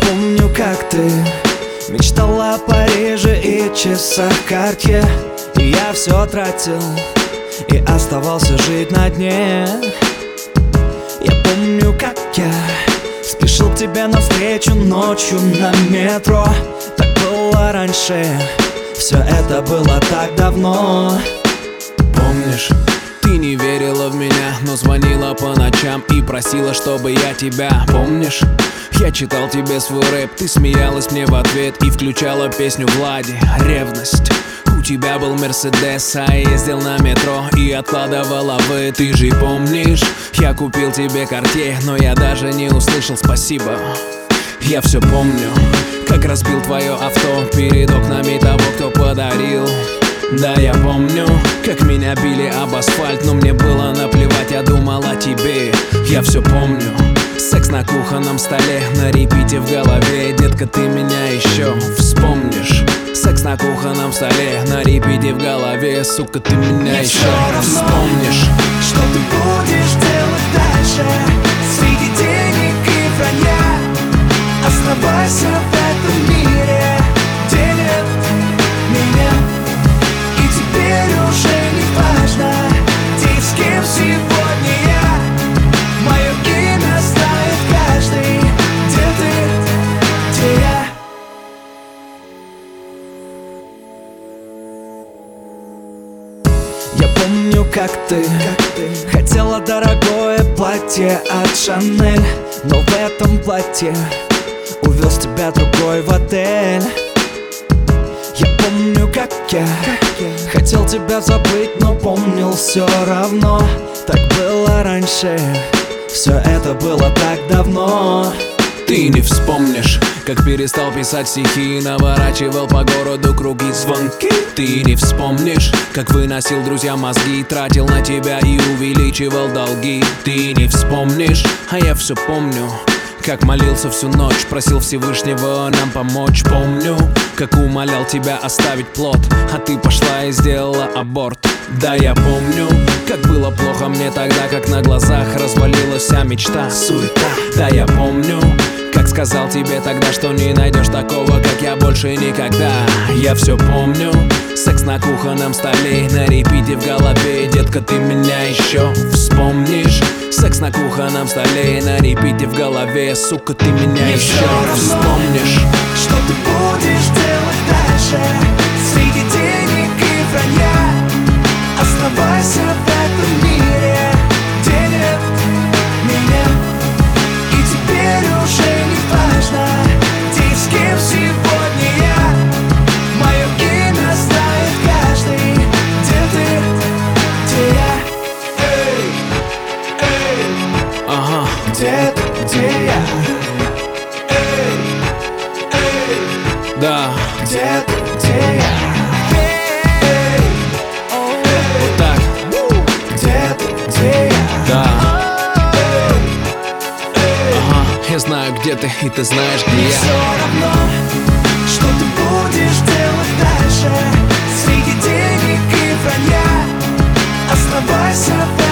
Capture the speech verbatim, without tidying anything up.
помню, как ты мечтала о Париже и часах Cartier, и я все тратил и оставался жить на дне. Я помню, как я спешил к тебе навстречу ночью на метро. Так было раньше, все это было так давно. Помнишь, ты не верила в меня, но звонила по ночам и просила, чтобы я тебя. Помнишь, я читал тебе свой рэп, ты смеялась мне в ответ и включала песню Влади «Ревность». У тебя был Мерседес, а я ездил на метро и откладывала вы. Ты же помнишь, я купил тебе Cartier, но я даже не услышал спасибо. Я все помню, как разбил твое авто перед окнами того, кто подарил. Да, я помню, как меня били об асфальт, но мне было наплевать, я думал о тебе. Я все помню, секс на кухонном столе, на репите в голове. Детка, ты меня еще вспомнишь. Секс на кухонном столе, на репите в голове. Сука, ты меня Мне еще всё равно, вспомнишь. что ты будешь делать дальше среди денег и вранья. Оставайся в этом мире, где нет меня. И теперь уже не важно, где и с кем сегодня я. Мое имя знает каждый, где ты, где я. Я помню, как ты, как ты хотела дорогое платье от Шанель, но в этом платье увез тебя другой в отель. Я помню, как я, как я хотел тебя забыть, но помнил все равно. Так было раньше, все это было так давно. Ты не вспомнишь, как перестал писать стихи и наворачивал по городу круги звонки. Ты не вспомнишь, как выносил друзьям мозги, тратил на тебя и увеличивал долги. Ты не вспомнишь, а я все помню, как молился всю ночь, просил Всевышнего нам помочь. Помню, как умолял тебя оставить плод, а ты пошла и сделала аборт. Да, я помню, как было плохо мне тогда, как на глазах развалилась вся мечта, суета. Да, я помню, как сказал тебе тогда, что не найдешь такого, как я, больше никогда. Я все помню, секс на кухонном столе, на репите в голове. Детка, ты меня еще вспомнишь. Секс на кухонном столе, на репите в голове. Сука, ты меня Мне еще всё равно, вспомнишь. что ты будешь делать дальше среди денег и вранья. Оставайся в этом мире, где нет меня. И теперь уже не важно, где и с кем сегодня я. Мое имя знает каждый, где ты, где я. Эй, эй, Ага, где ты, где я. Эй, эй, да, где ты, где я. вот так, Где ты, где я. да. Ага, я знаю, где ты, и ты знаешь, где Мне я. все равно, что ты будешь делать дальше среди денег и вранья. Оставайся в